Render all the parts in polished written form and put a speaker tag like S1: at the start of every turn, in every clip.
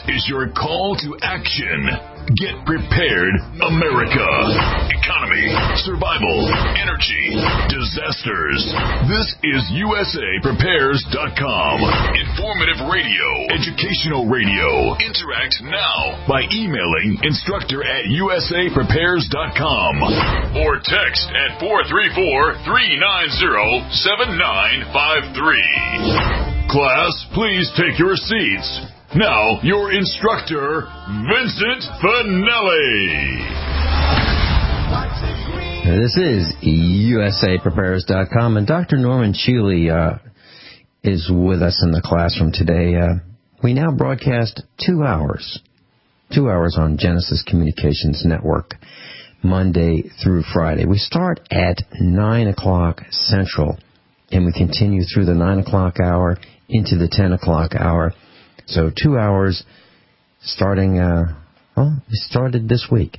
S1: is your call to action. Get prepared, America. Economy, survival, energy, disasters. This is USAPrepares.com. Informative radio, educational radio. Interact now by emailing instructor@USAPrepares.com or text at 434-390-7953. Class, please take your seats. Now, your instructor, Vincent Finelli.
S2: This is USAPrepares.com, and Dr. Norman Shealy is with us in the classroom today. We now broadcast 2 hours on Genesis Communications Network, Monday through Friday. We start at 9 o'clock Central, and we continue through the 9 o'clock hour into the 10 o'clock hour. So 2 hours starting, we started this week.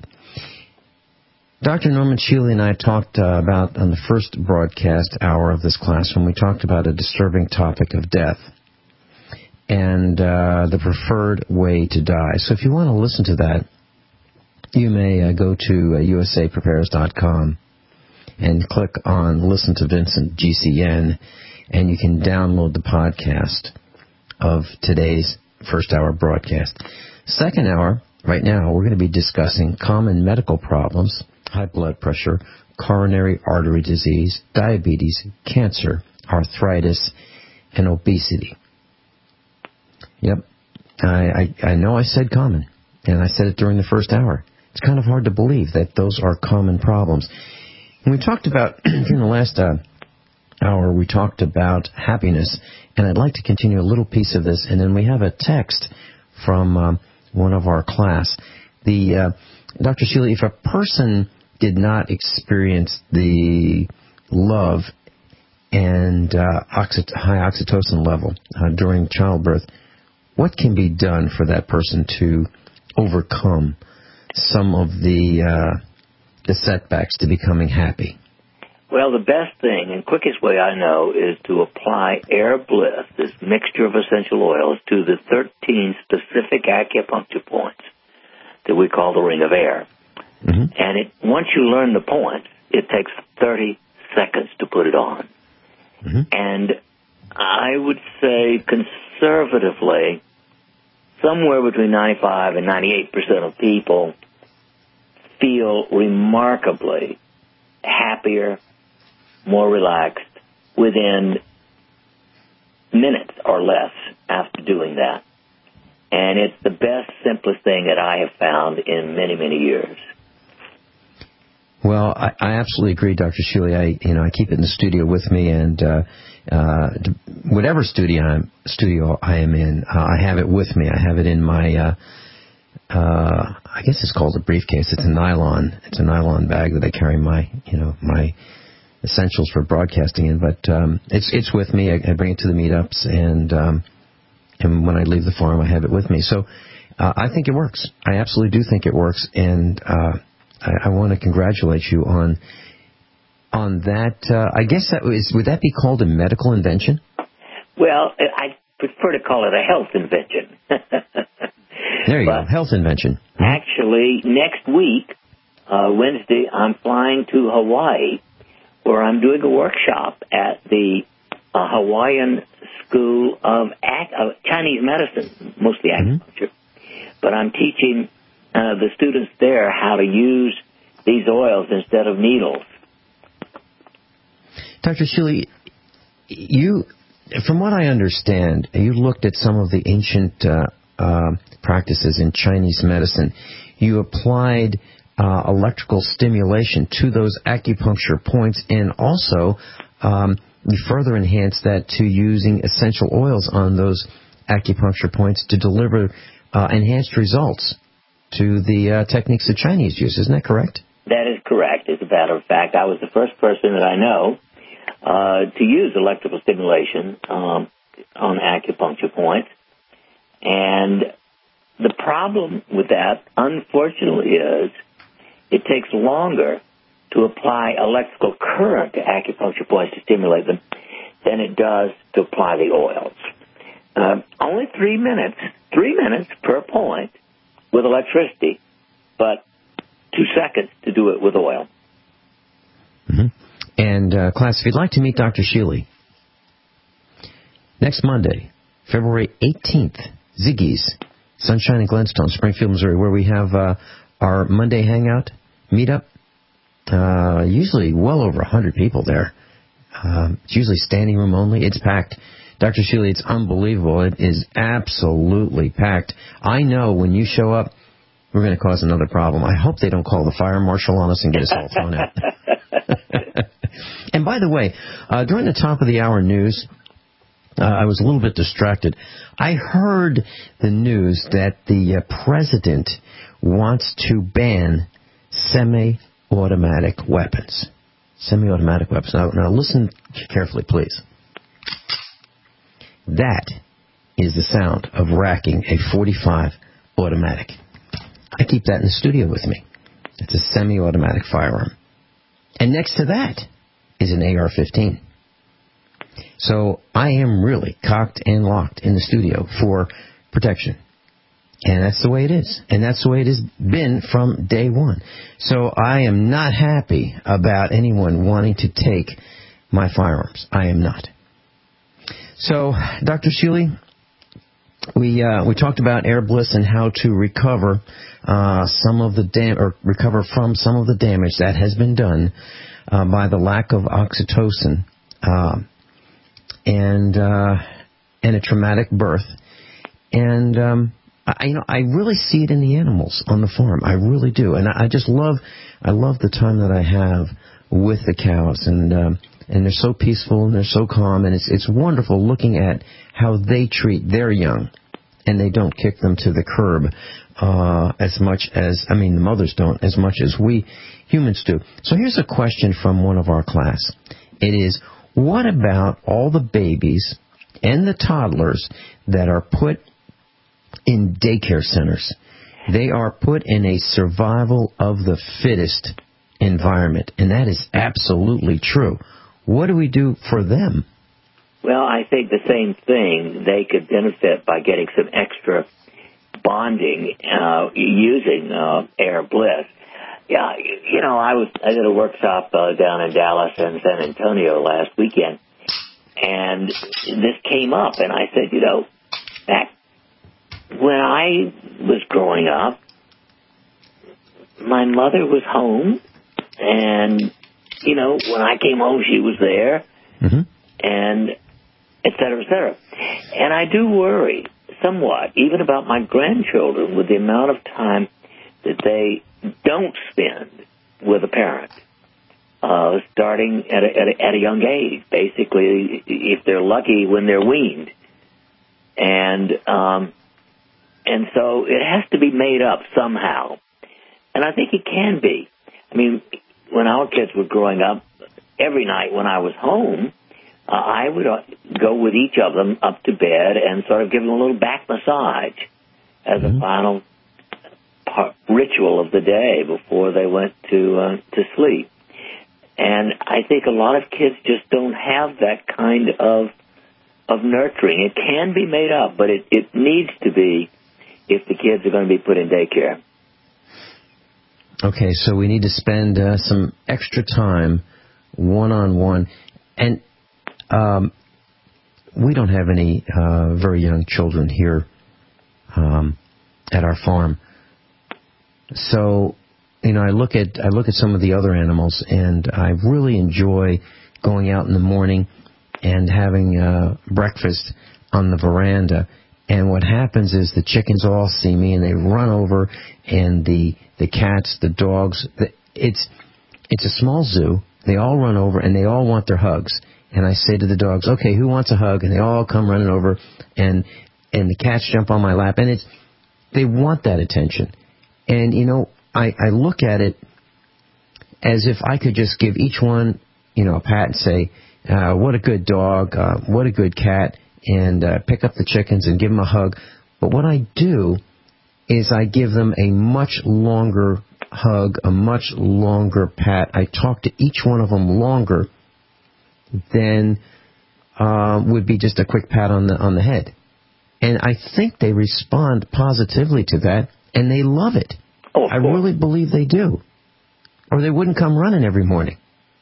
S2: Dr. Norman Shealy and I talked about, on the first broadcast hour of this classroom, we talked about a disturbing topic of death and the preferred way to die. So if you want to listen to that, you may go to USAPrepares.com and click on Listen to Vincent GCN, and you can download the podcast of today's first hour broadcast. Second hour, right now, we're going to be discussing common medical problems, high blood pressure, coronary artery disease, diabetes, cancer, arthritis, and obesity. Yep, I know I said common, and I said it during the first hour. It's kind of hard to believe that those are common problems. And we talked about, in the last hour, we talked about happiness, and I'd like to continue a little piece of this, and then we have a text from one of our class. Dr. Shealy, if a person did not experience the love and high oxytocin level during childbirth, what can be done for that person to overcome some of the setbacks to becoming happy?
S3: Well, the best thing and quickest way I know is to apply Air Bliss, this mixture of essential oils, to the 13 specific acupuncture points that we call the Ring of Air. Mm-hmm. And once you learn the points, it takes 30 seconds to put it on. Mm-hmm. And I would say conservatively, somewhere between 95 and 98% of people feel remarkably happier, more relaxed within minutes or less after doing that. And it's the best, simplest thing that I have found in many, many years.
S2: Well, I absolutely agree, Dr. Shealy. I keep it in the studio with me, and whatever studio I am in, I have it with me. I have it in my, I guess it's called a briefcase. It's a nylon bag that I carry my essentials for broadcasting in. But it's with me. I bring it to the meetups, and when I leave the farm, I have it with me. So I think it works. I absolutely do think it works, and I want to congratulate you on that. I guess would that be called a medical invention?
S3: Well, I prefer to call it a health invention.
S2: There you go, health invention.
S3: Actually, next week, Wednesday, I'm flying to Hawaii, where I'm doing a workshop at the Hawaiian School of Chinese Medicine, mostly acupuncture. But I'm teaching the students there how to use these oils instead of needles.
S2: Dr. Shealy, from what I understand, you looked at some of the ancient practices in Chinese medicine. You applied electrical stimulation to those acupuncture points, and also you further enhanced that to using essential oils on those acupuncture points to deliver enhanced results to the techniques the Chinese use. Isn't that correct?
S3: That is correct. As a matter of fact, I was the first person that I know to use electrical stimulation on acupuncture points. And the problem with that, unfortunately, is it takes longer to apply electrical current to acupuncture points to stimulate them than it does to apply the oils. Only 3 minutes 3 minutes per point with electricity, but 2 seconds to do it with oil.
S2: Mm-hmm. And, class, if you'd like to meet Dr. Shealy, next Monday, February 18th, Ziggy's, Sunshine and Glenstone, Springfield, Missouri, where we have our Monday hangout, meetup. Usually well over 100 people there. It's usually standing room only. It's packed. Dr. Shealy, it's unbelievable. It is absolutely packed. I know when you show up, we're going to cause another problem. I hope they don't call the fire marshal on us and get us all thrown out. And by the way, during the top of the hour news, I was a little bit distracted. I heard the news that the president wants to ban semi-automatic weapons. Semi-automatic weapons. Now listen carefully, please. That is the sound of racking a .45 automatic. I keep that in the studio with me. It's a semi-automatic firearm. And next to that is an AR-15. So I am really cocked and locked in the studio for protection. And that's the way it is. And that's the way it has been from day one. So I am not happy about anyone wanting to take my firearms. I am not. So, Dr. Shealy, we talked about Air Bliss and how to recover recover from some of the damage that has been done by the lack of oxytocin and a traumatic birth. And I really see it in the animals on the farm. I really do, and I love the time that I have with the cows, and they're so peaceful and they're so calm, and it's wonderful looking at how they treat their young, and they don't kick them to the curb as much as, the mothers don't, as much as we humans do. So here's a question from one of our class. It is, what about all the babies and the toddlers that are put in daycare centers? They are put in a survival of the fittest environment, and that is absolutely true. What do we do for them?
S3: Well, I think the same thing. They could benefit by getting some extra bonding using Air Bliss. Yeah, I did a workshop down in Dallas and San Antonio last weekend, and this came up, and I said, back when I was growing up, my mother was home, and, when I came home, she was there, mm-hmm. and et cetera, et cetera. And I do worry somewhat, even about my grandchildren, with the amount of time that they don't spend with a parent, starting at a young age, basically, if they're lucky, when they're weaned. And so it has to be made up somehow. And I think it can be. When our kids were growing up, every night when I was home, I would go with each of them up to bed and sort of give them a little back massage as a final ritual of the day before they went to sleep. And I think a lot of kids just don't have that kind of nurturing. It can be made up, but it needs to be if the kids are going to be put in daycare.
S2: Okay, so we need to spend some extra time one-on-one. And we don't have any very young children here at our farm. So, I look at some of the other animals, and I really enjoy going out in the morning and having breakfast on the veranda. And what happens is the chickens all see me, and they run over, and the cats, the dogs, it's a small zoo. They all run over, and they all want their hugs. And I say to the dogs, okay, who wants a hug? And they all come running over, and the cats jump on my lap, and they want that attention. And, I look at it as if I could just give each one, a pat and say, what a good dog, what a good cat, and pick up the chickens and give them a hug. But what I do is I give them a much longer hug, a much longer pat. I talk to each one of them longer than would be just a quick pat on the head. And I think they respond positively to that, and they love it.
S3: Oh,
S2: I really believe they do. Or they wouldn't come running every morning.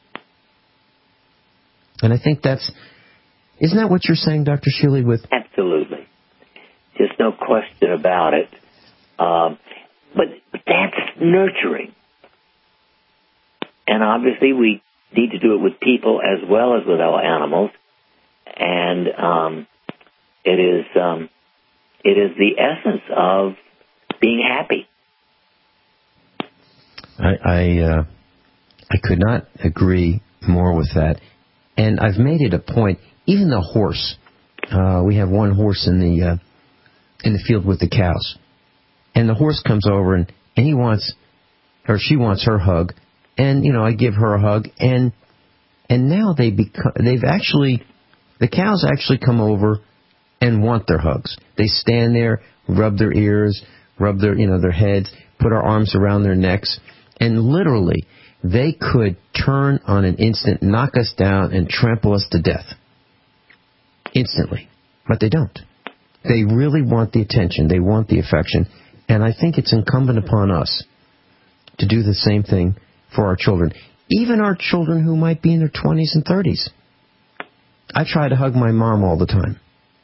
S2: And I think isn't that what you're saying, Dr. Shealy?
S3: Absolutely. Just no question about it. But that's nurturing. And obviously we need to do it with people as well as with our animals. And it is the essence of being happy.
S2: I could not agree more with that. And I've made it a point, even the horse. We have one horse in the field with the cows. And the horse comes over and he wants, or she wants her hug. And, I give her a hug. And now the cows actually come over and want their hugs. They stand there, rub their ears, rub their heads, put our arms around their necks. And literally, they could turn on an instant, knock us down, and trample us to death. Instantly. But they don't. They really want the attention. They want the affection. And I think it's incumbent upon us to do the same thing for our children. Even our children who might be in their 20s and 30s. I try to hug my mom all the time.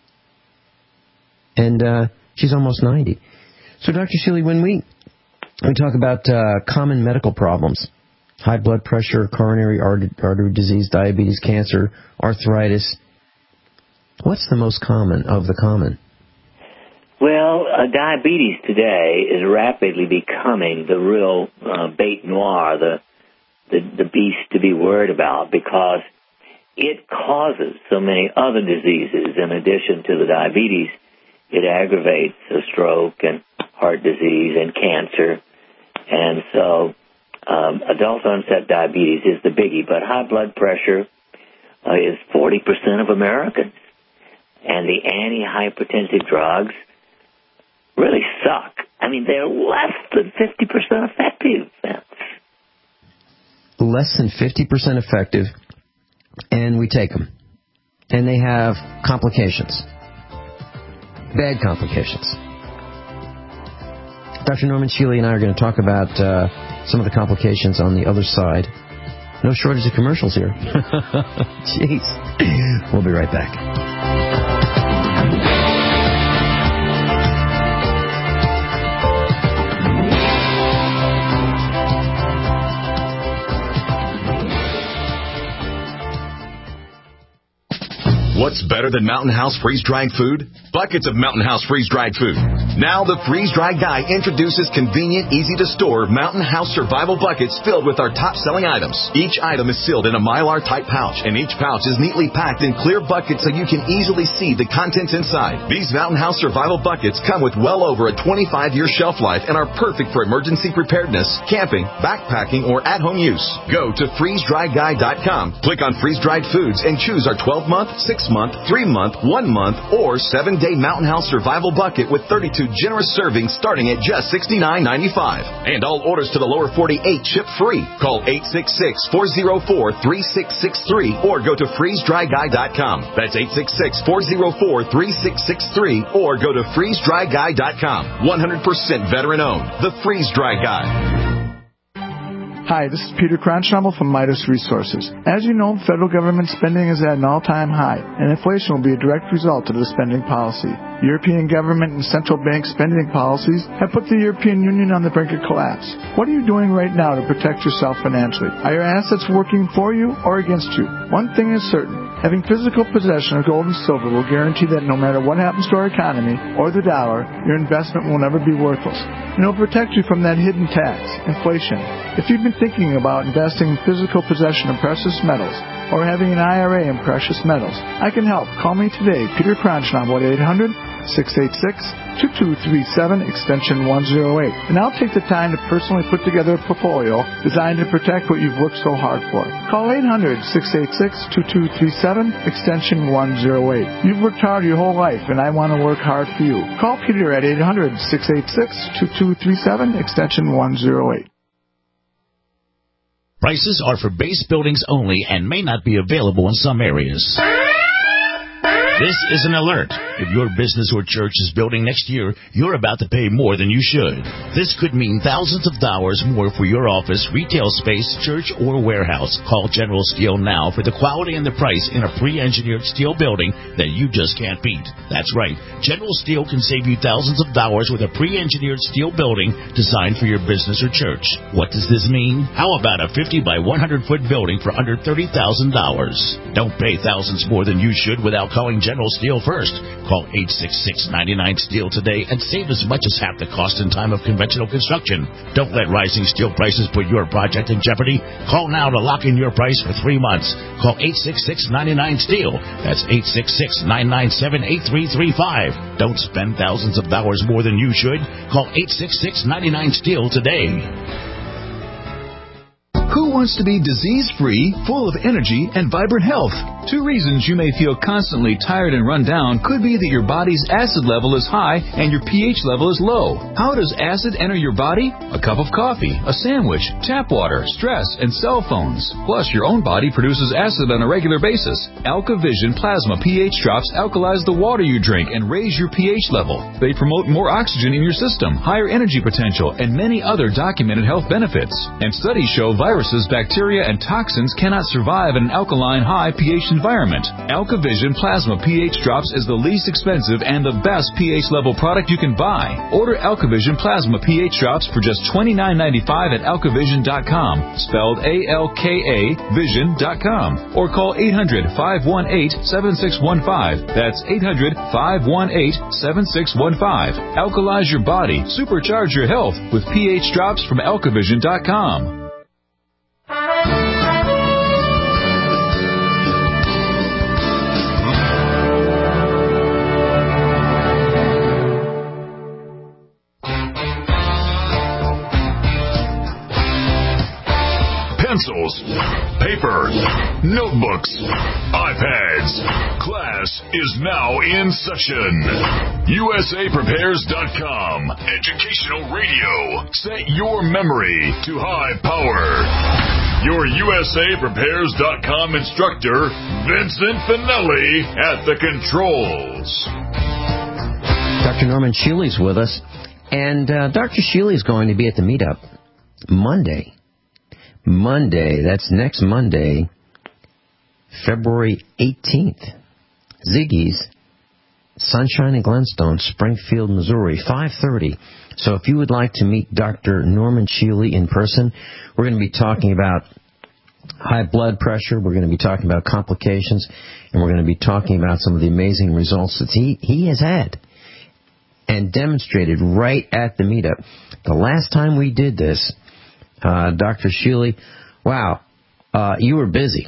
S2: And she's almost 90. So, Dr. Shealy, when we talk about common medical problems, high blood pressure, coronary artery disease, diabetes, cancer, arthritis, what's the most common of the common?
S3: Well, diabetes today is rapidly becoming the real bête noire, the beast to be worried about, because it causes so many other diseases. In addition to the diabetes, it aggravates a stroke and heart disease and cancer. And so adult onset diabetes is the biggie, but high blood pressure is 40% of Americans. And the antihypertensive drugs really suck. I mean, they're less than 50% effective.
S2: Less than 50% effective, and we take them. And they have complications. Bad complications. Dr. Norman Shealy and I are going to talk about some of the complications on the other side. No shortage of commercials here. Jeez. We'll be right back.
S1: What's better than Mountain House freeze-dried food? Buckets of Mountain House freeze-dried food. Now the freeze-dried guy introduces convenient, easy-to-store Mountain House survival buckets filled with our top-selling items. Each item is sealed in a Mylar-type pouch, and each pouch is neatly packed in clear buckets so you can easily see the contents inside. These Mountain House survival buckets come with well over a 25-year shelf life and are perfect for emergency preparedness, camping, backpacking, or at-home use. Go to freezedryguy.com, click on freeze-dried foods, and choose our 12-month, 6-month, 3-month, 1-month, or 7-day Mountain House survival bucket with 32 generous servings starting at just $69.95. And all orders to the lower 48 ship free. Call 866-404-3663 or go to freezedryguy.com. That's 866-404-3663 or go to freezedryguy.com. 100% veteran owned. The Freeze Dry Guy.
S4: Hi, this is Peter Cronschnabel from Midas Resources. As you know, federal government spending is at an all-time high, and inflation will be a direct result of the spending policy. European government and central bank spending policies have put the European Union on the brink of collapse. What are you doing right now to protect yourself financially? Are your assets working for you or against you? One thing is certain. Having physical possession of gold and silver will guarantee that no matter what happens to our economy or the dollar, your investment will never be worthless. And it will protect you from that hidden tax, inflation. If you've been thinking about investing in physical possession of precious metals or having an IRA in precious metals, I can help. Call me today, Peter Cronschnabel at 800-686-2237, extension 108. And I'll take the time to personally put together a portfolio designed to protect what you've worked so hard for. Call 800-686-2237, extension 108. You've worked hard your whole life, and I want to work hard for you. Call Peter at 800-686-2237, extension 108.
S5: Prices are for base buildings only and may not be available in some areas. This is an alert. If your business or church is building next year, you're about to pay more than you should. This could mean thousands of dollars more for your office, retail space, church, or warehouse. Call General Steel now for the quality and the price in a pre-engineered steel building that you just can't beat. That's right. General Steel can save you thousands of dollars with a pre-engineered steel building designed for your business or church. What does this mean? How about a 50 by 100-foot building for under $30,000? Don't pay thousands more than you should without calling General Steel first. Call 866-99-STEEL today and save as much as half the cost and time of conventional construction. Don't let rising steel prices put your project in jeopardy. Call now to lock in your price for 3 months. Call 866-99-STEEL. That's 866-997-8335. Don't spend thousands of dollars more than you should. Call 866-99-STEEL today.
S6: Who wants to be disease-free, full of energy, and vibrant health? 2 reasons you may feel constantly tired and run down could be that your body's acid level is high and your pH level is low. How does acid enter your body? A cup of coffee, a sandwich, tap water, stress, and cell phones. Plus, your own body produces acid on a regular basis. AlkaVision Plasma pH drops alkalize the water you drink and raise your pH level. They promote more oxygen in your system, higher energy potential, and many other documented health benefits. And studies show viruses, bacteria, and toxins cannot survive in an alkaline high pH environment. AlkaVision Plasma pH Drops is the least expensive and the best pH level product you can buy. Order AlkaVision Plasma pH Drops for just $29.95 at alkavision.com, spelled A-L-K-A vision.com, or call 800-518-7615. That's 800-518-7615. Alkalize your body, supercharge your health with pH Drops from alkavision.com.
S7: Pencils, paper, notebooks, iPads. Class is now in session. USAPrepares.com. Educational radio. Set your memory to high power. Your USAPrepares.com instructor, Vincent Finelli, at the controls.
S2: Dr. Norman Shealy's with us, and Dr. Shealy is going to be at the meetup Monday, that's next Monday, February 18th. Ziggy's, Sunshine and Glenstone, Springfield, Missouri, 5:30. So if you would like to meet Dr. Norman Shealy in person, we're going to be talking about high blood pressure, we're going to be talking about complications, and we're going to be talking about some of the amazing results that he has had and demonstrated right at the meetup. The last time we did this, Dr. Shealy, wow, you were busy.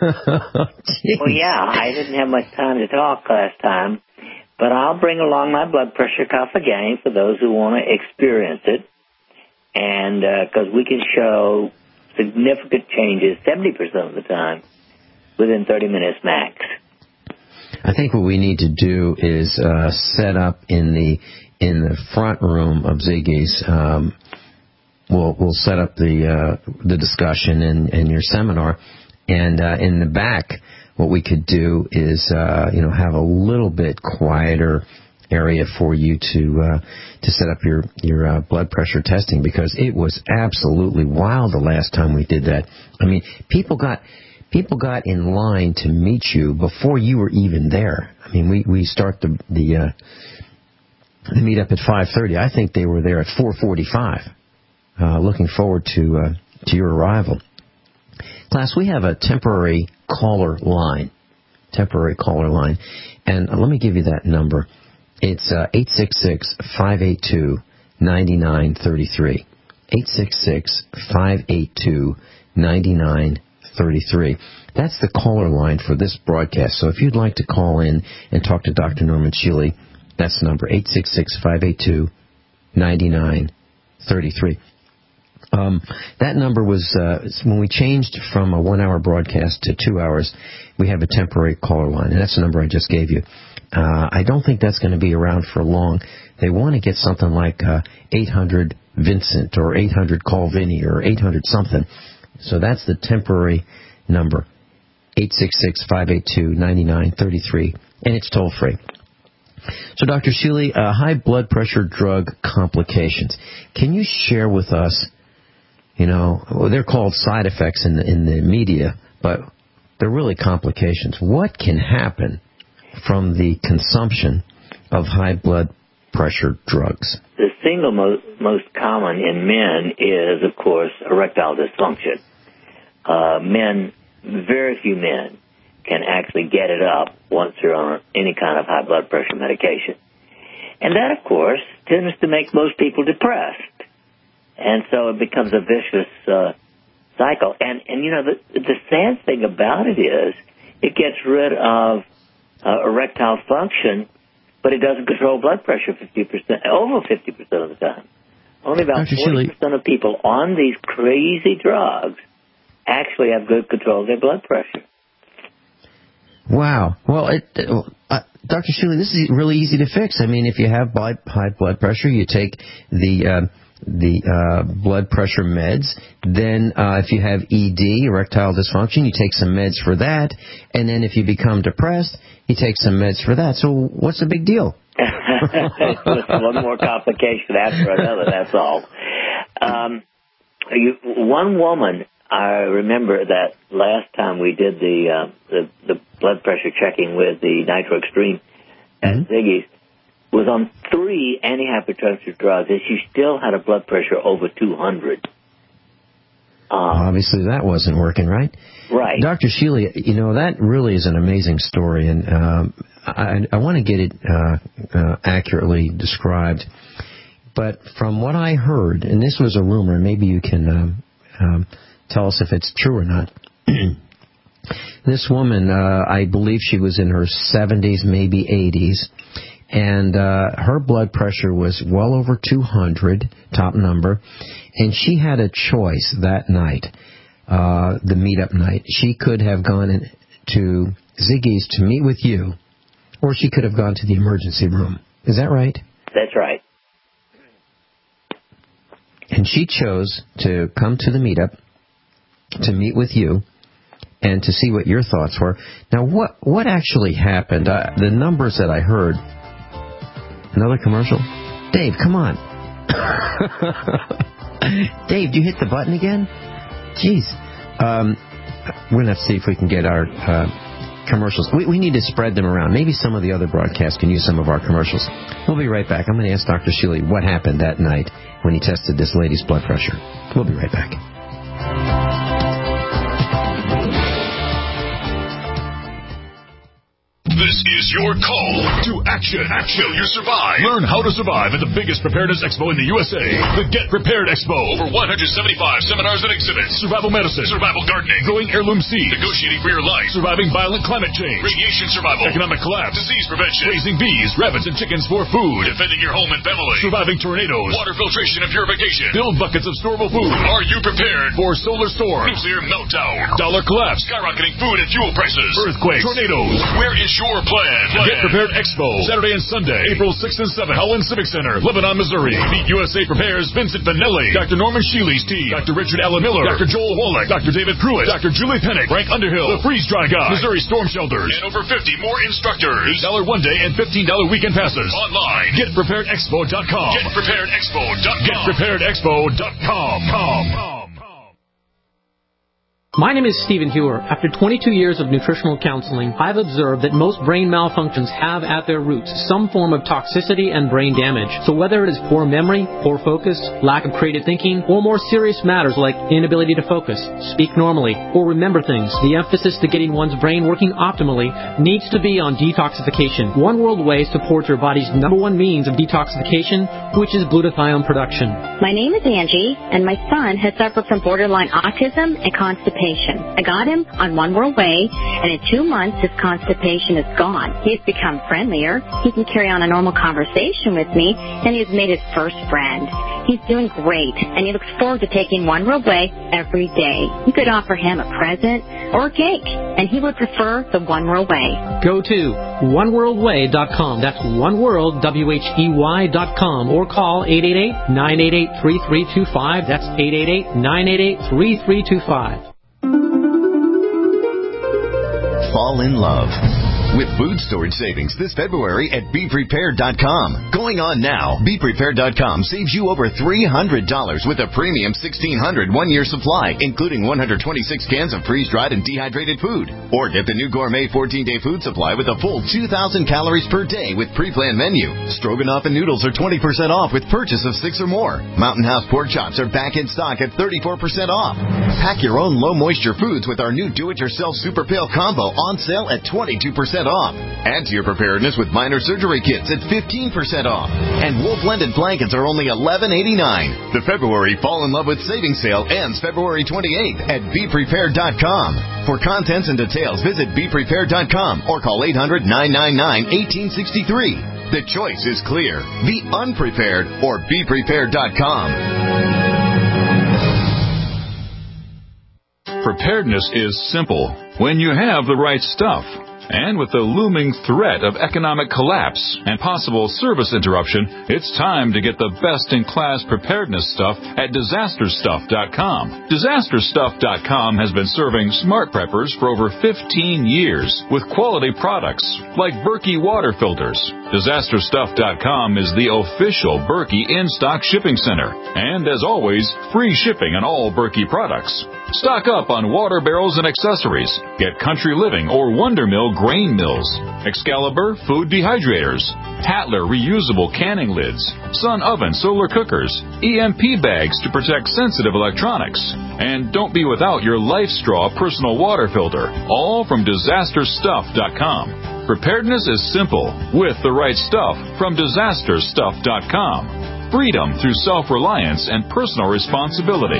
S3: Well, yeah, I didn't have much time to talk last time, but I'll bring along my blood pressure cuff again for those who want to experience it, and because we can show significant changes 70% of the time within 30 minutes max.
S2: I think what we need to do is set up in the front room of Ziggy's. We'll set up the discussion and your seminar, and in the back, what we could do is have a little bit quieter area for you to set up your blood pressure testing, because it was absolutely wild the last time we did that. I mean, people got in line to meet you before you were even there. I mean, we start the meet up at 5:30. I think they were there at 4:45. Looking forward to your arrival. Class, we have a temporary caller line, and let me give you that number. It's 866-582-9933. 866-582-9933. That's the caller line for this broadcast. So if you'd like to call in and talk to Dr. Norman Shealy, that's the number, 866-582-9933. That number was, when we changed from a 1-hour broadcast to 2 hours, we have a temporary caller line, and that's the number I just gave you. I don't think that's going to be around for long. They want to get something like 800 Vincent or 800 Call Vinny or 800 something. So that's the temporary number, 866-582-9933, and it's toll-free. So, Dr. Sheely, high blood pressure drug complications. Can you share with us, they're called side effects in the media, but they're really complications. What can happen from the consumption of high blood pressure drugs?
S3: The single most common in men is, of course, erectile dysfunction. Very few men can actually get it up once they're on any kind of high blood pressure medication. And that, of course, tends to make most people depressed. And so it becomes a vicious cycle. And the sad thing about it is it gets rid of erectile function, but it doesn't control blood pressure over 50% of the time. Only about 40% of people on these crazy drugs actually have good control of their blood pressure.
S2: Wow. Well, Dr. Sheely, this is really easy to fix. I mean, if you have high blood pressure, you take the blood pressure meds. Then if you have ED, erectile dysfunction, you take some meds for that. And then if you become depressed, you take some meds for that. So what's the big deal?
S3: One more complication after another, that's all. One woman, I remember that last time we did the blood pressure checking with the Nitro Extreme at Ziggy's, was on 3 antihypertensive drugs, and she still had a blood pressure over 200.
S2: Obviously, that wasn't working, right?
S3: Right.
S2: Dr. Sheely, that really is an amazing story, and I want to get it accurately described. But from what I heard, and this was a rumor, and maybe you can tell us if it's true or not. This woman, I believe she was in her 70s, maybe 80s, and her blood pressure was well over 200, top number, and she had a choice that night, the meetup night. She could have gone to Ziggy's to meet with you, or she could have gone to the emergency room. Is that right?
S3: That's right.
S2: And she chose to come to the meetup to meet with you and to see what your thoughts were. Now, what actually happened? The numbers that I heard. Another commercial? Dave, come on. Dave, do you hit the button again? Jeez. We're going to have to see if we can get our commercials. We need to spread them around. Maybe some of the other broadcasts can use some of our commercials. We'll be right back. I'm going to ask Dr. Sheely what happened that night when he tested this lady's blood pressure. We'll be right back.
S7: This is your call to action. Will you survive? Learn how to survive at the biggest preparedness expo in the USA, the Get Prepared Expo. Over 175 seminars and exhibits. Survival medicine, survival gardening, growing heirloom seeds, negotiating for your life, surviving violent climate change, radiation survival, economic collapse, disease prevention, raising bees, rabbits, and chickens for food, defending your home and family, surviving tornadoes, water filtration and purification, build buckets of storable food. Are you prepared for solar storm, nuclear meltdown, dollar collapse, skyrocketing food and fuel prices, earthquakes, tornadoes? Where is your plan? Get Prepared Expo, Saturday and Sunday, April 6th and 7th, Holland Civic Center, Lebanon, Missouri. Meet USA Prepares Vincent Vanelli, Dr. Norman Sheely's team, Dr. Richard Allen Miller, Dr. Joel Wallach, Dr. David Pruitt, Dr. Julie Pennick, Frank Underhill, the Freeze Dry Guy, Missouri Storm Shelters, and over 50 more instructors. $8 one-day and $15 weekend passes. Online, GetPreparedExpo.com. GetPreparedExpo.com. GetPreparedExpo.com.
S8: My name is Stephen Hewer. After 22 years of nutritional counseling, I've observed that most brain malfunctions have at their roots some form of toxicity and brain damage. So whether it is poor memory, poor focus, lack of creative thinking, or more serious matters like inability to focus, speak normally, or remember things, the emphasis to getting one's brain working optimally needs to be on detoxification. One World Whey supports your body's #1 means of detoxification, which is glutathione production.
S9: My name is Angie, and my son has suffered from borderline autism and constipation. I got him on One World Whey, and in 2 months his constipation is gone. He's become friendlier. He can carry on a normal conversation with me, and he's made his first friend. He's doing great, and he looks forward to taking One World Whey every day. You could offer him a present or a cake, and he would prefer the One World Whey.
S8: Go to oneworldwhey.com. That's oneworld.com, or call 888-988-3325. That's 888-988-3325.
S1: fall in love. With food storage savings this February at BePrepared.com. Going on now, BePrepared.com saves you over $300 with a premium 1,600 one-year supply, including 126 cans of freeze-dried and dehydrated food. Or get the new gourmet 14-day food supply with a full 2,000 calories per day with pre-planned menu. Stroganoff and noodles are 20% off with purchase of 6 or more. Mountain House pork chops are back in stock at 34% off. Pack your own low-moisture foods with our new do-it-yourself Super Pail Combo on sale at 22% off. Add to your preparedness with minor surgery kits at 15% off. And wool blended blankets are only $11.89. The February Fall in Love with Savings Sale ends February 28th at BePrepared.com. For contents and details, visit BePrepared.com or call 800-999-1863. The choice is clear. Be unprepared or BePrepared.com.
S6: Preparedness is simple when you have the right stuff. And with the looming threat of economic collapse and possible service interruption, it's time to get the best-in-class preparedness stuff at DisasterStuff.com. DisasterStuff.com has been serving smart preppers for over 15 years with quality products like Berkey water filters. DisasterStuff.com is the official Berkey in-stock shipping center. And as always, free shipping on all Berkey products. Stock up on water barrels and accessories. Get Country Living or Wonder Mill grain mills, Excalibur food dehydrators, Hatler reusable canning lids, Sun oven solar cookers, EMP bags to protect sensitive electronics. And don't be without your Life Straw personal water filter, all from DisasterStuff.com. Preparedness is simple with the right stuff from DisasterStuff.com. Freedom through self-reliance and personal responsibility.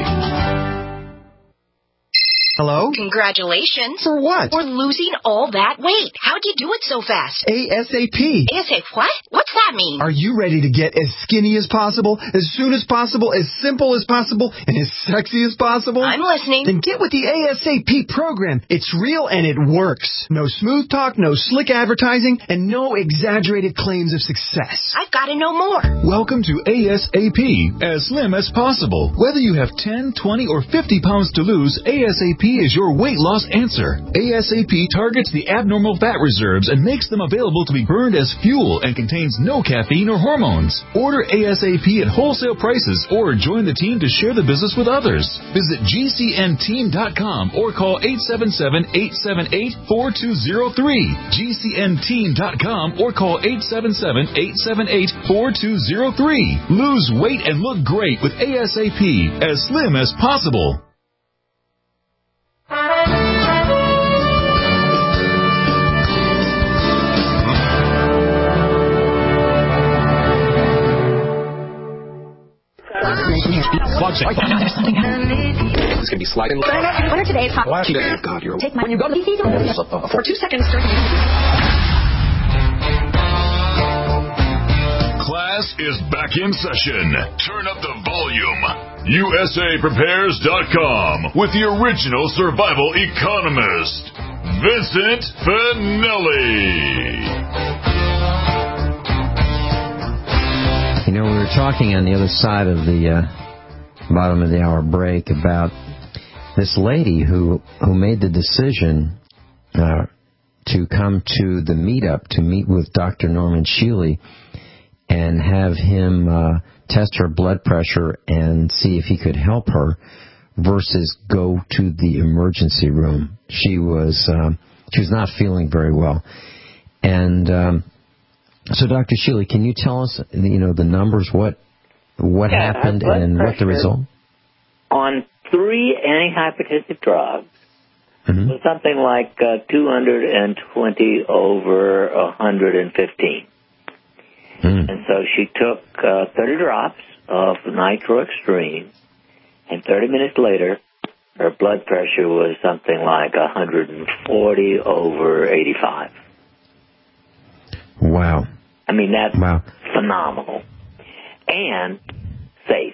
S10: Hello?
S11: Congratulations.
S10: For what?
S11: For losing all that weight. How'd you do it so fast?
S10: ASAP.
S11: ASAP what? What's that mean?
S10: Are you ready to get as skinny as possible, as soon as possible, as simple as possible, and as sexy as possible?
S11: I'm listening.
S10: Then get with the ASAP program. It's real and it works. No smooth talk, no slick advertising, and no exaggerated claims of success.
S11: I've got to know more.
S6: Welcome to ASAP, as slim as possible. Whether you have 10, 20, or 50 pounds to lose, ASAP is your weight loss answer. ASAP targets the abnormal fat reserves and makes them available to be burned as fuel and contains no caffeine or hormones. Order ASAP at wholesale prices or join the team to share the business with others. Visit GCNteam.com or call 877-878-4203. GCNteam.com or call 877-878-4203. Lose weight and look great with ASAP, as slim as possible.
S12: It's going to be sliding.
S13: What are today's hot?
S12: God, you're
S13: Take my when you go to these for 2 seconds.
S7: Class is back in session. Turn up the volume. USAPrepares.com with the original survival economist, Vincent Finelli.
S2: You know, we were talking on the other side of the bottom of the hour break about this lady who made the decision to come to the meetup to meet with Dr. Norman Shealy and have him test her blood pressure and see if he could help her versus go to the emergency room. She was not feeling very well. And so, Dr. Shealy, can you tell us, the numbers, what happened and what the result?
S3: On 3 antihypertensive drugs, was something like 220 over 115. And so she took 30 drops of Nitro Extreme, and 30 minutes later, her blood pressure was something like 140 over 85.
S2: Wow.
S3: I mean, that's phenomenal. And safe.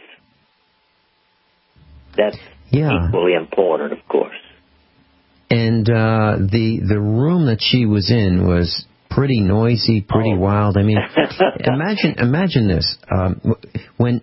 S3: That's equally important, of course.
S2: And the room that she was in was pretty noisy, pretty wild. I mean, imagine this. When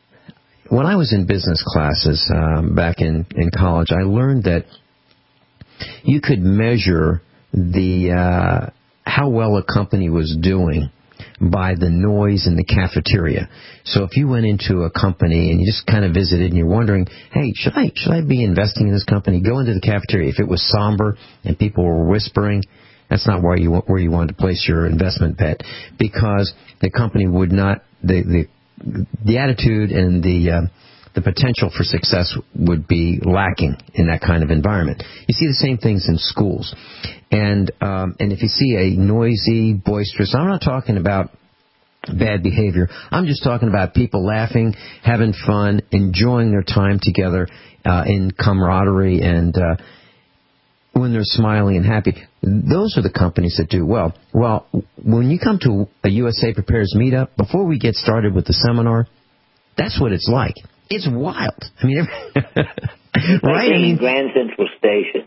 S2: I was in business classes back in college, I learned that you could measure the how well a company was doing by the noise in the cafeteria. So if you went into a company and you just kind of visited and you're wondering, hey, should I be investing in this company? Go into the cafeteria. If it was somber and people were whispering, that's not where you wanted to place your investment bet, because the company would not, the attitude and the potential for success would be lacking in that kind of environment. You see the same things in schools. And if you see a noisy, boisterous, I'm not talking about bad behavior. I'm just talking about people laughing, having fun, enjoying their time together in camaraderie, and when they're smiling and happy. Those are the companies that do well. Well, when you come to a USA Prepares meetup, before we get started with the seminar, that's what it's like. It's wild. I mean, right? I mean,
S3: Grand Central Station.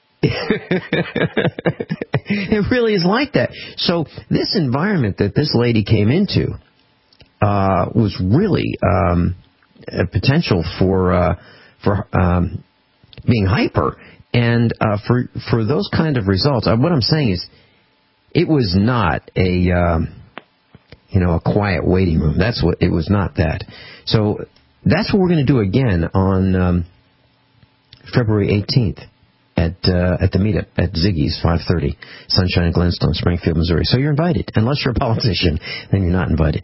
S2: It really is like that. So this environment that this lady came into was really a potential for being hyper, and for those kind of results. What I'm saying is, it was not a quiet waiting room. That's what it was. Not that. So that's what we're going to do again on February 18th. At the meetup at Ziggy's, 5:30, Sunshine and Glenstone, Springfield, Missouri. So you're invited. Unless you're a politician, then you're not invited.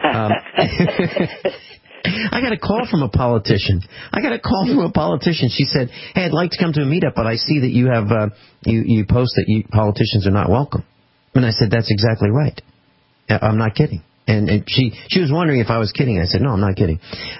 S2: I got a call from a politician. She said, "Hey, I'd like to come to a meetup, but I see that you have you post that politicians are not welcome." And I said, "That's exactly right. I'm not kidding." And she was wondering if I was kidding. I said, "No, I'm not kidding."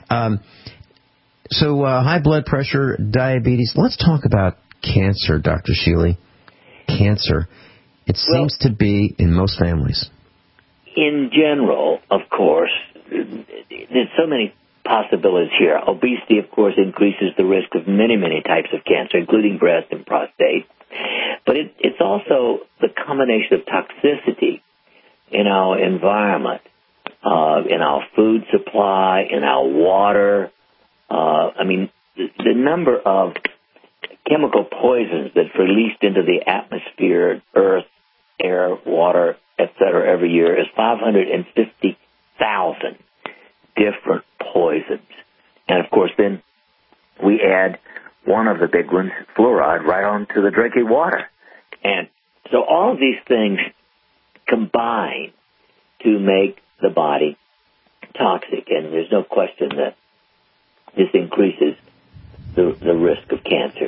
S2: So high blood pressure, diabetes. Let's talk about cancer, Dr. Sheely. Cancer. It seems to be in most families.
S3: In general, of course, there's so many possibilities here. Obesity, of course, increases the risk of many, many types of cancer, including breast and prostate. But it's also the combination of toxicity in our environment, in our food supply, in our water. The number of chemical poisons that's released into the atmosphere, earth, air, water, etc. every year is 550,000 different poisons. And, of course, then we add one of the big ones, fluoride, right onto the drinking water. And so all of these things combine to make the body toxic, and there's no question that this increases the risk of cancer.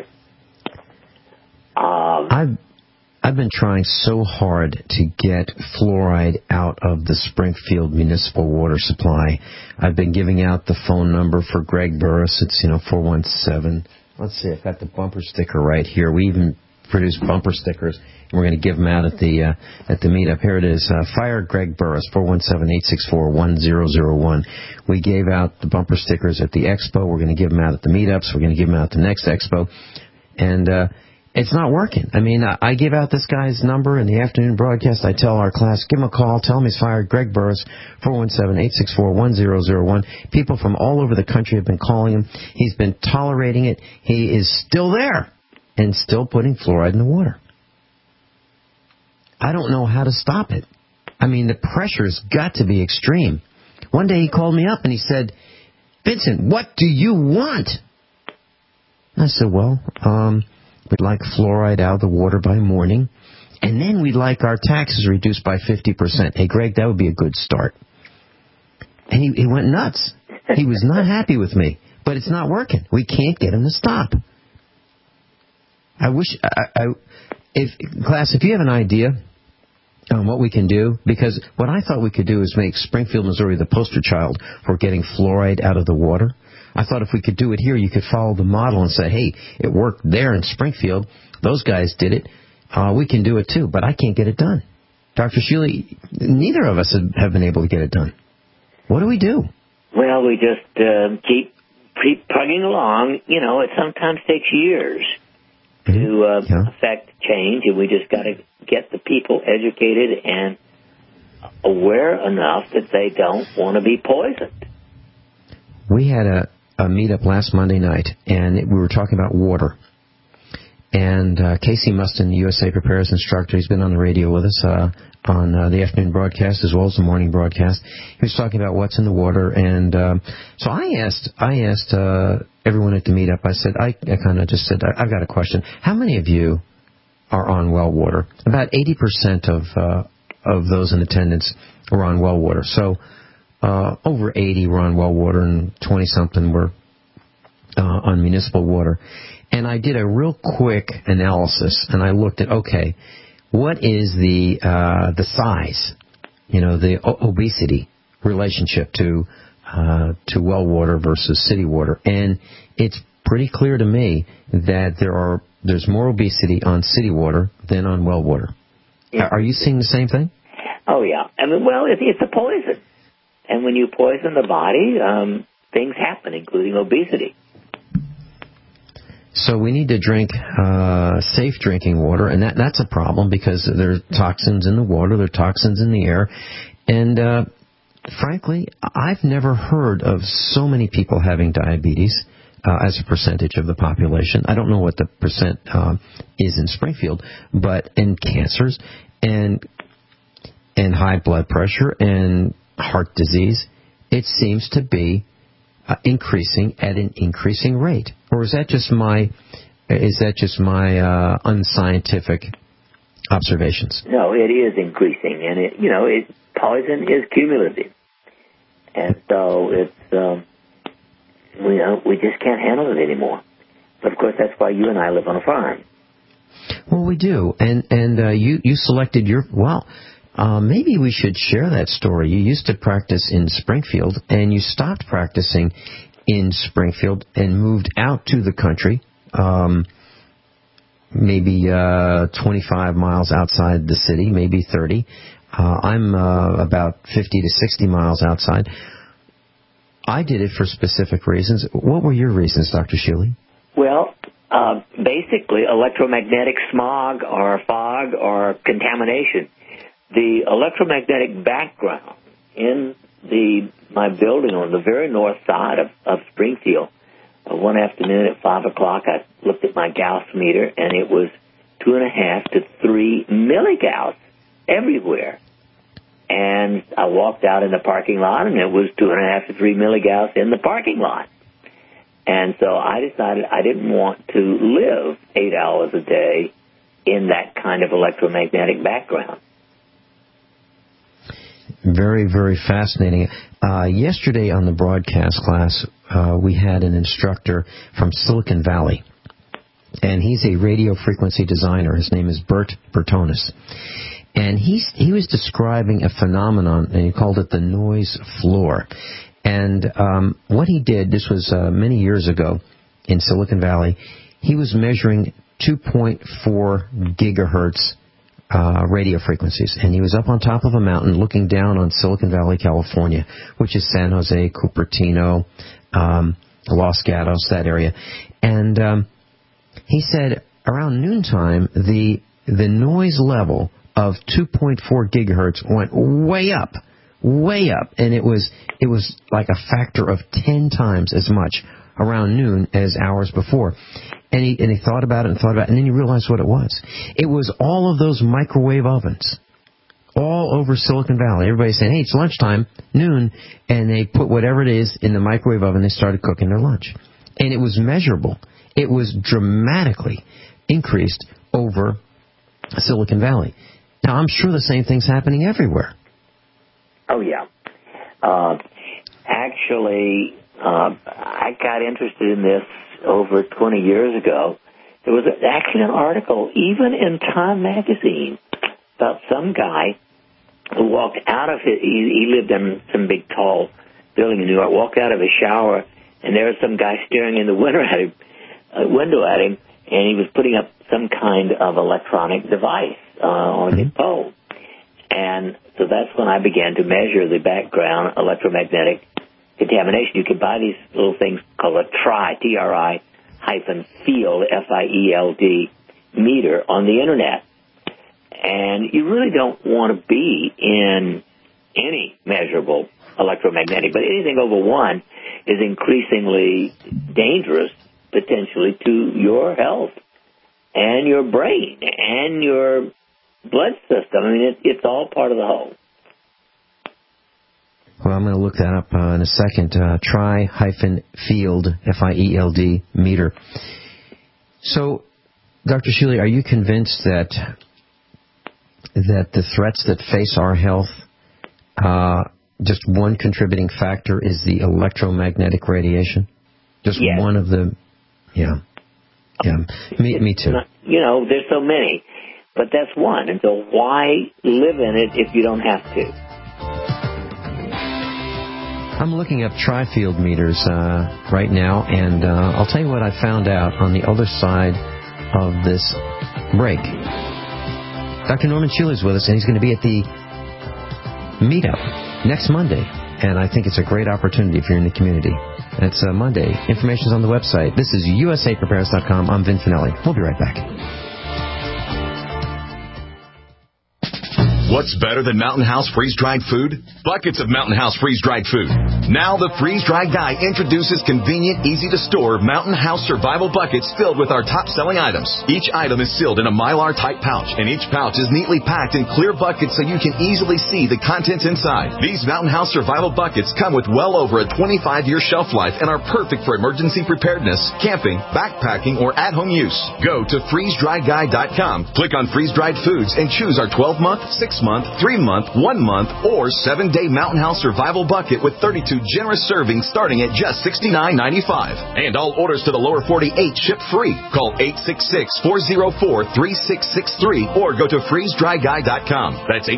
S2: I've been trying so hard to get fluoride out of the Springfield municipal water supply. I've been giving out the phone number for Greg Burris. It's 417. Let's see, I've got the bumper sticker right here. We even produce bumper stickers, and we're going to give them out at the meetup. Here it is. Fire Greg Burris, 417-864-1001. We gave out the bumper stickers at the expo. We're going to give them out at the meetups. We're going to give them out at the next expo. And it's not working. I mean, I give out this guy's number in the afternoon broadcast. I tell our class, give him a call. Tell him he's fired. Greg Burris, 417-864-1001. People from all over the country have been calling him. He's been tolerating it. He is still there and still putting fluoride in the water. I don't know how to stop it. I mean, the pressure's got to be extreme. One day he called me up and he said, Vincent, what do you want? And I said, well, we'd like fluoride out of the water by morning, and then we'd like our taxes reduced by 50%. Hey, Greg, that would be a good start. And he went nuts. He was not happy with me, but it's not working. We can't get him to stop. I wish, if you have an idea on what we can do, because what I thought we could do is make Springfield, Missouri the poster child for getting fluoride out of the water. I thought if we could do it here, you could follow the model and say, hey, it worked there in Springfield. Those guys did it. We can do it too, but I can't get it done. Dr. Sheely, neither of us have been able to get it done. What do we do?
S3: Well, we just keep plugging along. It sometimes takes years to affect change, and we just got to get the people educated and aware enough that they don't want to be poisoned.
S2: We had a meetup last Monday night, and we were talking about water. And Casey Mustin, the USA Prepares instructor, he's been on the radio with us on the afternoon broadcast as well as the morning broadcast. He was talking about what's in the water, and so I asked everyone at the meetup. I kind of just said, I've got a question. How many of you are on well water? About 80% of those in attendance were on well water. So over 80 were on well water, and 20-something were on municipal water. And I did a real quick analysis, and I looked at, okay, what is the size, the obesity relationship to well water versus city water? And it's pretty clear to me that there's more obesity on city water than on well water. Yeah. Are you seeing the same thing?
S3: Oh, yeah. I mean, well, it's a poison. And when you poison the body, things happen, including obesity.
S2: So we need to drink safe drinking water, and that's a problem because there are toxins in the water, there are toxins in the air, and frankly, I've never heard of so many people having diabetes as a percentage of the population. I don't know what the percent is in Springfield, but in cancers and high blood pressure and heart disease, it seems to be increasing at an increasing rate. Or is that just my unscientific observations?
S3: No, it is increasing, and poison is cumulative, and so it's we just can't handle it anymore. But of course, that's why you and I live on a farm.
S2: Well, we do, and you selected your maybe we should share that story. You used to practice in Springfield, and you stopped practicing in Springfield and moved out to the country, maybe 25 miles outside the city, maybe 30. I'm about 50 to 60 miles outside. I did it for specific reasons. What were your reasons, Dr. Shealy?
S3: Well, basically electromagnetic smog or fog or contamination. The electromagnetic background in my building on the very north side of Springfield, one afternoon at 5 o'clock, I looked at my Gauss meter, and it was 2.5 to 3 milligauss everywhere. And I walked out in the parking lot, and it was 2.5 to 3 milligauss in the parking lot. And so I decided I didn't want to live 8 hours a day in that kind of electromagnetic background.
S2: Very, very fascinating. Yesterday on the broadcast class, we had an instructor from Silicon Valley, and he's a radio frequency designer. His name is Bert Bertonis. And he was describing a phenomenon, and he called it the noise floor. And what he did, this was many years ago in Silicon Valley, he was measuring 2.4 gigahertz radio frequencies, and he was up on top of a mountain looking down on Silicon Valley, California, which is San Jose, Cupertino, Los Gatos, that area. And he said around noontime, the noise level of 2.4 gigahertz went way up, and it was like a factor of 10 times as much around noon as hours before. And he thought about it, and then he realized what it was. It was all of those microwave ovens all over Silicon Valley. Everybody's saying, hey, it's lunchtime, noon, and they put whatever it is in the microwave oven. They started cooking their lunch. And it was measurable. It was dramatically increased over Silicon Valley. Now, I'm sure the same thing's happening everywhere.
S3: Oh, yeah. Actually, I got interested in this over 20 years ago. There was actually an article, even in Time magazine, about some guy who walked out of he lived in some big, tall building in New York, walked out of his shower, and there was some guy staring in the window at him, and he was putting up some kind of electronic device on his phone. And so that's when I began to measure the background electromagnetic contamination. You can buy these little things called a TRI -field, FIELD meter on the internet. And you really don't want to be in any measurable electromagnetic, but anything over 1 is increasingly dangerous, potentially, to your health. and your brain and your blood system. I mean, it's all part of the whole.
S2: Well, I'm going to look that up in a second. Tri-field, F-I-E-L-D, meter. So, Dr. Shealy, are you convinced that the threats that face our health, just one contributing factor is the electromagnetic radiation? Just one of the... Yeah. Me too.
S3: You know, there's so many, but that's one. And so why live in it if you don't have to?
S2: I'm looking up tri-field meters right now, and I'll tell you what I found out on the other side of this break. Dr. Norman Shealy is with us, and he's going to be at the meetup next Monday, and I think it's a great opportunity if you're in the community. It's Monday. Information's on the website. This is usaprepares.com. I'm Vin Finelli. We'll be right back.
S1: What's better than Mountain House freeze-dried food? Buckets of Mountain House freeze-dried food. Now the freeze-dried guy introduces convenient, easy-to-store Mountain House survival buckets filled with our top-selling items. Each item is sealed in a Mylar-type pouch, and each pouch is neatly packed in clear buckets so you can easily see the contents inside. These Mountain House survival buckets come with well over a 25-year shelf life and are perfect for emergency preparedness, camping, backpacking, or at-home use. Go to freezedryguy.com, click on freeze-dried foods, and choose our 12-month, 6-month, 3-month, 1-month, or 7-day Mountain House survival bucket with 32 generous servings starting at just $69.95. And all orders to the lower 48 ship free. Call 866-404-3663 or go to freezedryguy.com. That's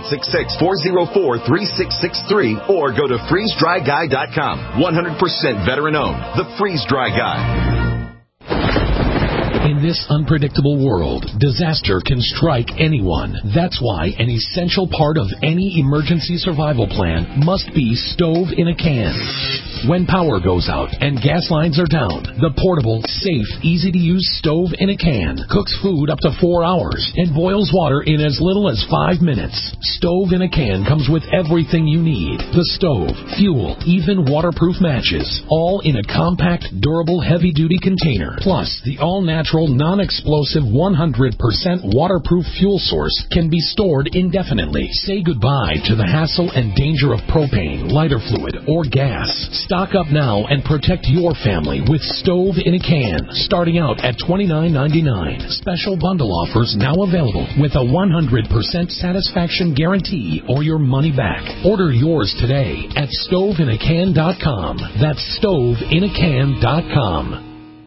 S1: 866-404-3663 or go to freezedryguy.com. 100% veteran owned. The Freeze Dry Guy.
S14: In this unpredictable world, disaster can strike anyone. That's why an essential part of any emergency survival plan must be stove in a can. When power goes out and gas lines are down, the portable, safe, easy-to-use stove in a can cooks food up to 4 hours and boils water in as little as 5 minutes. Stove in a can comes with everything you need. The stove, fuel, even waterproof matches, all in a compact, durable, heavy-duty container. Plus, the all-natural, non-explosive, 100% waterproof fuel source can be stored indefinitely. Say goodbye to the hassle and danger of propane, lighter fluid, or gas. Stock up now and protect your family with Stove in a Can, starting out at $29.99. Special bundle offers now available with a 100% satisfaction guarantee or your money back. Order yours today at stoveinacan.com. That's stoveinacan.com.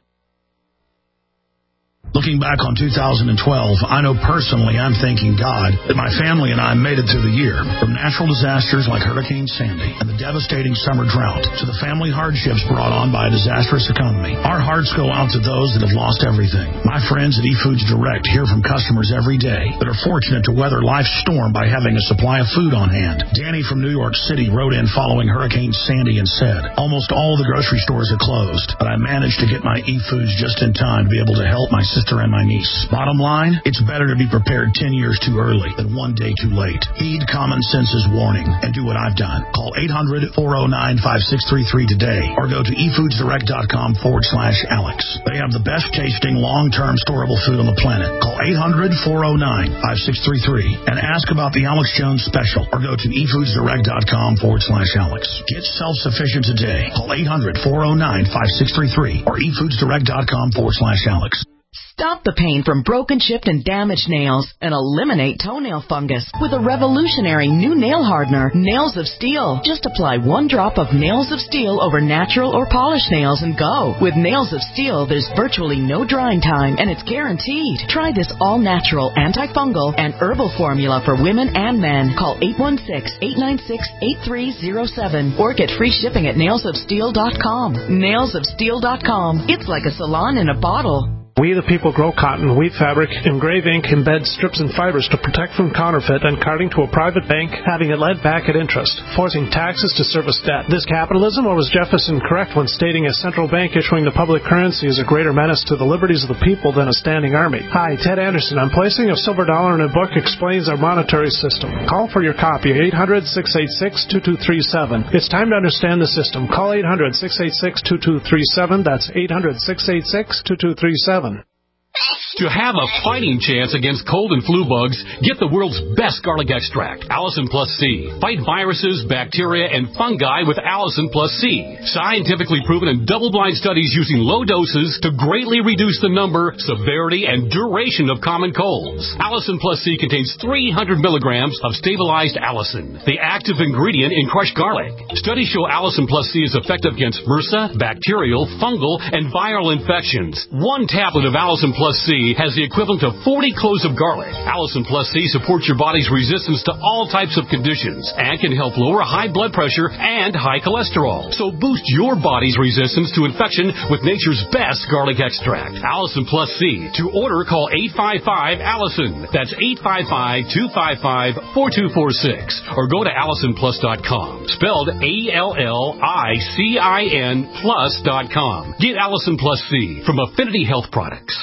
S15: Looking back on 2012, I know personally I'm thanking God that my family and I made it through the year. From natural disasters like Hurricane Sandy and the devastating summer drought to the family hardships brought on by a disastrous economy, our hearts go out to those that have lost everything. My friends at eFoods Direct hear from customers every day that are fortunate to weather life's storm by having a supply of food on hand. Danny from New York City wrote in following Hurricane Sandy and said, "Almost all the grocery stores are closed, but I managed to get my eFoods just in time to be able to help my sister and my niece. Bottom line, it's better to be prepared 10 years too early than one day too late. Heed common sense's warning and do what I've done. Call 800-409-5633 today or go to efoodsdirect.com/Alex. They have the best tasting, long-term storable food on the planet. Call 800-409-5633 and ask about the Alex Jones special or go to efoodsdirect.com/Alex. Get self-sufficient today. Call 800-409-5633 or efoodsdirect.com/Alex.
S16: Stop the pain from broken, chipped, and damaged nails and eliminate toenail fungus with a revolutionary new nail hardener, Nails of Steel. Just apply 1 drop of Nails of Steel over natural or polished nails and go. With Nails of Steel, there's virtually no drying time, and it's guaranteed. Try this all-natural, antifungal, and herbal formula for women and men. Call 816-896-8307 or get free shipping at nailsofsteel.com. Nailsofsteel.com. It's like a salon in a bottle.
S17: We the people grow cotton, weave fabric, engrave ink, embed strips and fibers to protect from counterfeit and carting to a private bank, having it lent back at interest, forcing taxes to service debt. This capitalism, or was Jefferson correct when stating a central bank issuing the public currency is a greater menace to the liberties of the people than a standing army? Hi, Ted Anderson. I'm placing a silver dollar in a book explains our monetary system. Call for your copy, 800-686-2237. It's time to understand the system. Call 800-686-2237. That's 800-686-2237.
S18: To have a fighting chance against cold and flu bugs, get the world's best garlic extract, Allison Plus C. Fight viruses, bacteria, and fungi with Allison Plus C. Scientifically proven in double-blind studies using low doses to greatly reduce the number, severity, and duration of common colds. Allison Plus C contains 300 milligrams of stabilized allicin, the active ingredient in crushed garlic. Studies show Allison Plus C is effective against MRSA, bacterial, fungal, and viral infections. One tablet of Allison Plus C has the equivalent of 40 cloves of garlic. Allison Plus C supports your body's resistance to all types of conditions and can help lower high blood pressure and high cholesterol. So boost your body's resistance to infection with nature's best garlic extract, Allison Plus C. To order, call 855-ALLISON. That's 855-255-4246. Or go to AllisonPlus.com. Spelled ALLICIN plus.com. Get Allison Plus C from Affinity Health Products.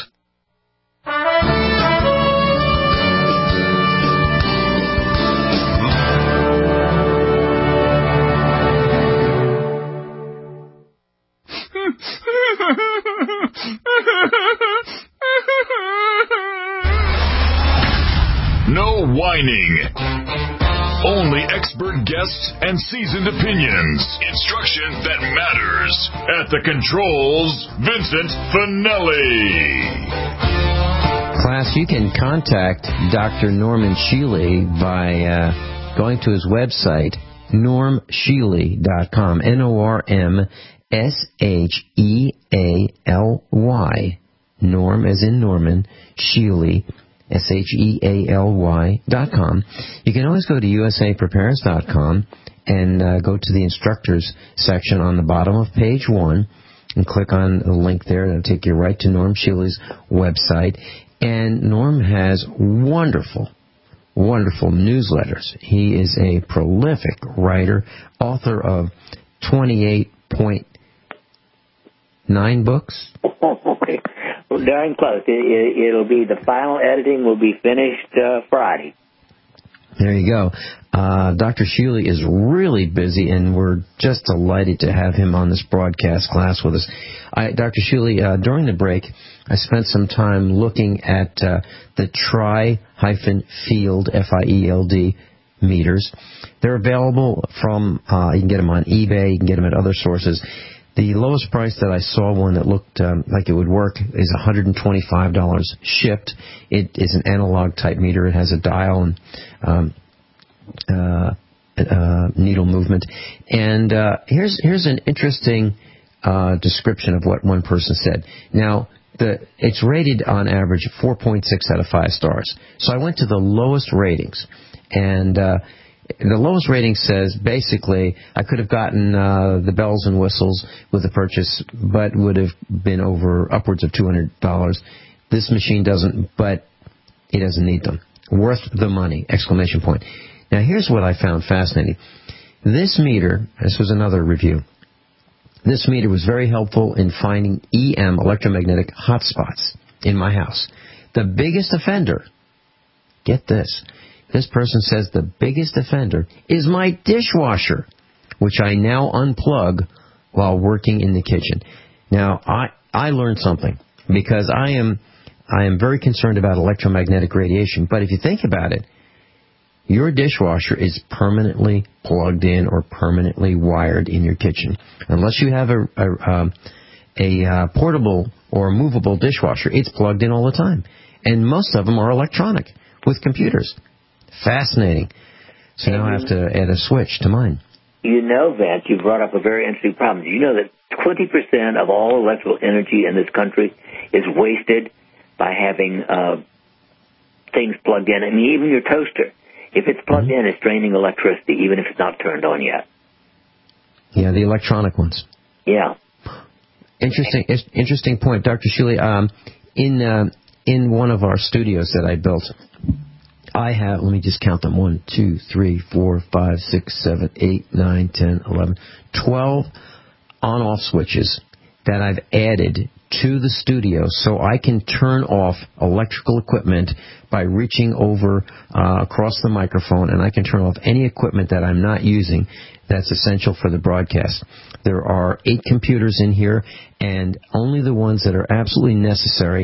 S7: No whining. Only expert guests and seasoned opinions. Instruction that matters. At the controls, Vincent Finelli.
S2: Class, you can contact Dr. Norman Shealy by going to his website, normshealy.com. NORMSHEALY. Norm as in Norman, Shealy, SHEALY.com. You can always go to usaprepares.com and go to the instructors section on the bottom of page 1 and click on the link there. It'll take you right to Norm Shealy's website. And Norm has wonderful newsletters. He is a prolific writer, author of 28.9 books.
S3: Okay. Well, darn close. It'll be, the final editing will be finished Friday.
S2: There you go. Dr. Shealy is really busy, and we're just delighted to have him on this broadcast class with us. Dr. Shealy, during the break, I spent some time looking at the Tri-Field, F-I-E-L-D, meters. They're available from, you can get them on eBay, you can get them at other sources. The lowest price that I saw, one that looked like it would work, is $125 shipped. It is an analog type meter. It has a dial and needle movement. And here's an interesting description of what one person said. Now, it's rated on average 4.6 out of 5 stars. So I went to the lowest ratings, and the lowest rating says basically I could have gotten the bells and whistles with the purchase, but would have been upwards of $200. This machine doesn't, but it doesn't need them. Worth the money! Exclamation point. Now here's what I found fascinating. This meter, this was another review. This meter was very helpful in finding EM, electromagnetic hotspots, in my house. The biggest offender, get this, this person says the biggest offender is my dishwasher, which I now unplug while working in the kitchen. Now, I learned something, because I am very concerned about electromagnetic radiation, but if you think about it, your dishwasher is permanently plugged in or permanently wired in your kitchen. Unless you have a portable or movable dishwasher, it's plugged in all the time. And most of them are electronic with computers. Fascinating. So now I have to add a switch to mine.
S3: You know, Vance, you brought up a very interesting problem. Do you know that 20% of all electrical energy in this country is wasted by having things plugged in? I mean, even your toaster. If it's plugged in, it's draining electricity, even if it's not turned on yet.
S2: Yeah, the electronic ones.
S3: Yeah.
S2: Interesting point, Dr. Shealy. In one of our studios that I built, I have, let me just count them, 1, 2, 3, 4, 5, 6, 7, 8, 9, 10, 11, 12 on-off switches that I've added to the studio so I can turn off electrical equipment by reaching over across the microphone, and I can turn off any equipment that I'm not using that's essential for the broadcast. There are 8 computers in here, and only the ones that are absolutely necessary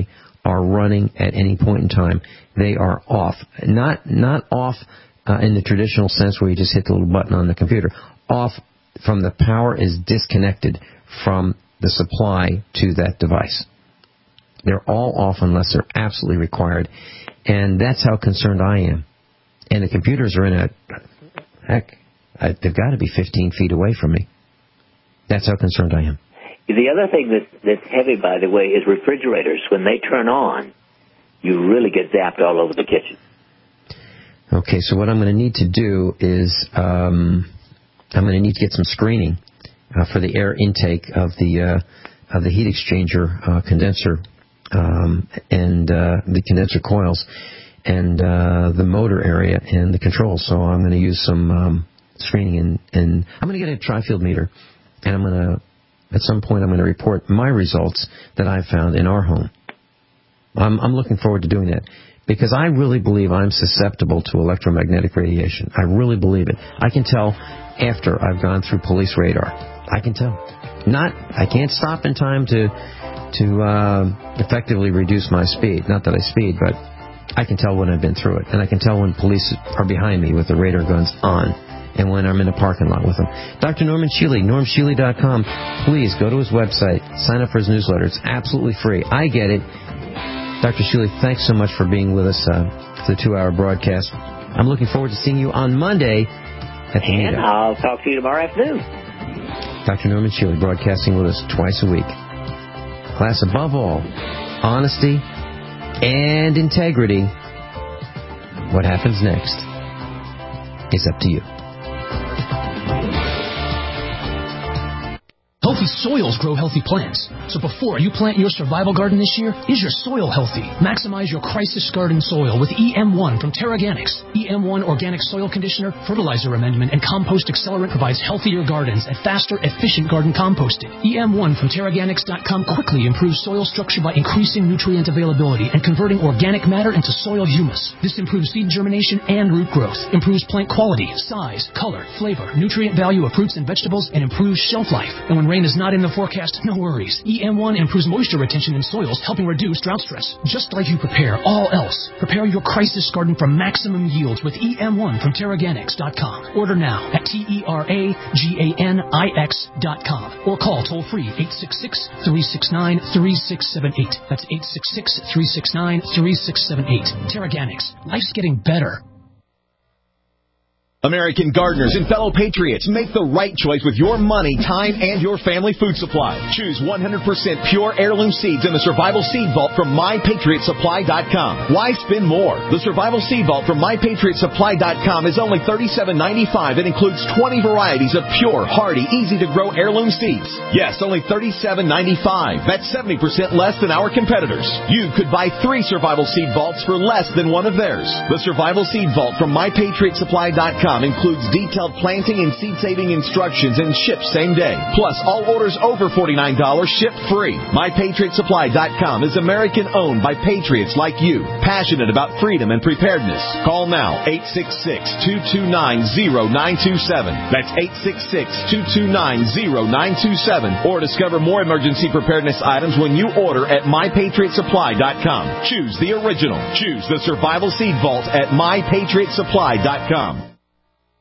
S2: are running at any point in time. They are off. Not off in the traditional sense where you just hit the little button on the computer. Off from the power is disconnected from the supply to that device. They're all off unless they're absolutely required. And that's how concerned I am. And the computers are they've got to be 15 feet away from me. That's how concerned I am.
S3: The other thing that's heavy, by the way, is refrigerators. When they turn on, you really get zapped all over the kitchen.
S2: Okay, so what I'm going to need to do is I'm going to need to get some screening for the air intake of the heat exchanger condenser and the condenser coils and the motor area and the controls. So I'm going to use some screening and I'm going to get a tri-field meter, and I'm going to, at some point, I'm going to report my results that I've found in our home. I'm looking forward to doing that because I really believe I'm susceptible to electromagnetic radiation. I really believe it. I can tell after I've gone through police radar. I can tell. I can't stop in time to effectively reduce my speed. Not that I speed, but I can tell when I've been through it. And I can tell when police are behind me with the radar guns on and when I'm in a parking lot with them. Dr. Norman Shealy, normshealy.com. Please go to his website. Sign up for his newsletter. It's absolutely free. I get it. Dr. Shealy, thanks so much for being with us for the 2-hour broadcast. I'm looking forward to seeing you on Monday at the meetup.
S3: And I'll talk to you tomorrow afternoon.
S2: Dr. Norman Shealy broadcasting with us twice a week. Class, above all, honesty and integrity. What happens next is up to you.
S14: Healthy soils grow healthy plants. So before you plant your survival garden this year, is your soil healthy? Maximize your crisis garden soil with EM1 from Terraganics. EM1 Organic Soil Conditioner, Fertilizer Amendment, and Compost Accelerant provides healthier gardens and faster, efficient garden composting. EM1 from Terraganics.com quickly improves soil structure by increasing nutrient availability and converting organic matter into soil humus. This improves seed germination and root growth, improves plant quality, size, color, flavor, nutrient value of fruits and vegetables, and improves shelf life. And when rain is not in the forecast, no worries. EM1 improves moisture retention in soils, helping reduce drought stress. Just like you prepare all else, prepare your crisis garden for maximum yields with EM1 from Terraganics.com. Order now at TERAGANIX.com or call toll-free 866-369-3678. That's 866-369-3678. Terraganics. Life's getting better.
S1: American gardeners and fellow patriots, make the right choice with your money, time, and your family food supply. Choose 100% pure heirloom seeds in the Survival Seed Vault from MyPatriotSupply.com. Why spend more? The Survival Seed Vault from MyPatriotSupply.com is only $37.95 and includes 20 varieties of pure, hardy, easy-to-grow heirloom seeds. Yes, only $37.95. That's 70% less than our competitors. You could buy 3 Survival Seed Vaults for less than one of theirs. The Survival Seed Vault from MyPatriotSupply.com includes detailed planting and seed-saving instructions and ships same day. Plus, all orders over $49 ship free. MyPatriotSupply.com is American-owned by patriots like you, passionate about freedom and preparedness. Call now, 866-229-0927. That's 866-229-0927. Or discover more emergency preparedness items when you order at MyPatriotSupply.com. Choose the original. Choose the Survival Seed Vault at MyPatriotSupply.com.